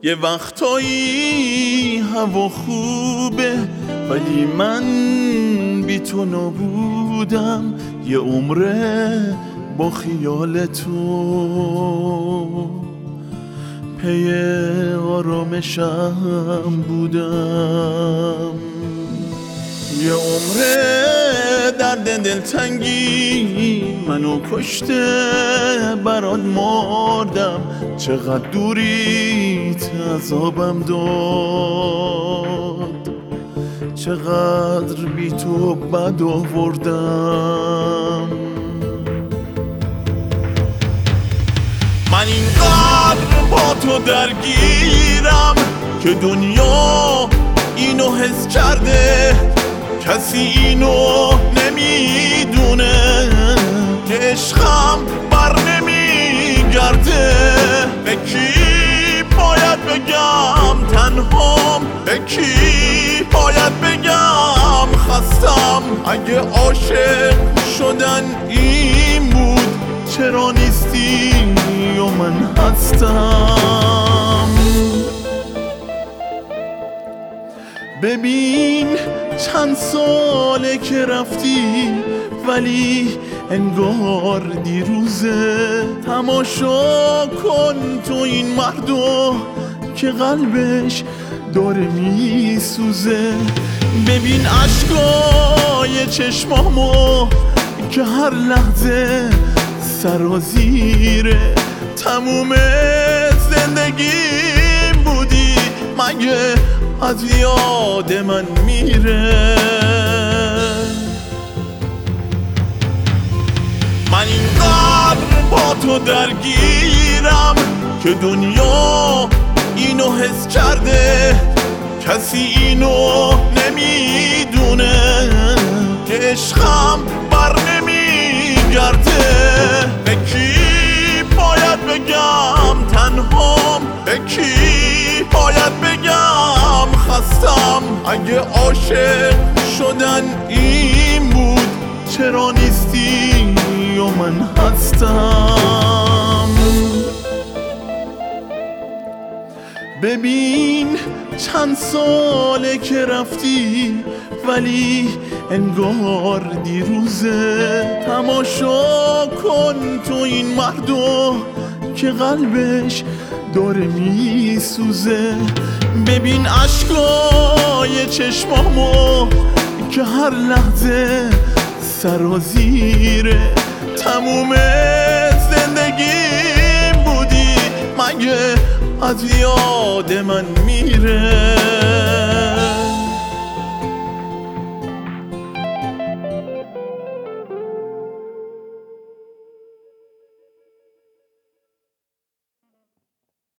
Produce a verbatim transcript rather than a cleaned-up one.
یه وقتایی هوا خوبه ولی من بی تو نبودم، یه عمره با خیال تو پی آرامشم بودم. یه عمره درد دلتنگی منو کشته، برات مردم، چقدر دوریت عذابم داد، چقدر بی تو بد آوردم. من اینقدر با تو درگیرم که دنیا اینو حس کرده، کسی اینو نمیدونه که عشقم بر نمیگرده. به کی باید بگم تنهام، به کی باید بگم خستم؟ اگه عاشق شدن این بود چرا نیستی و من هستم؟ ببین چند ساله که رفتی ولی انگار دیروزه، تماشا کن تو این مردو که قلبش داره میسوزه. ببین عشقای چشمامو که هر لحظه سرازیره، تموم زندگیم بودی، مگه از یاد من میره؟ من اینقدر با تو درگیرم که دنیا اینو حس کرده، کسی اینو نمیدونه که عشقم بر نمیگرده. به کی باید بگم تنهام، به کی باید بگم خستم؟ اگه عاشق شدن این بود چرا نیستی و من هستم؟ ببین چند ساله که رفتی ولی انگار دیروزه، تماشا کن تو این مردو که قلبش داره میسوزه. ببین عشقای چشمامو که هر لحظه سرازیره، تموم زندگیم بودی، مگه از یاد من میره؟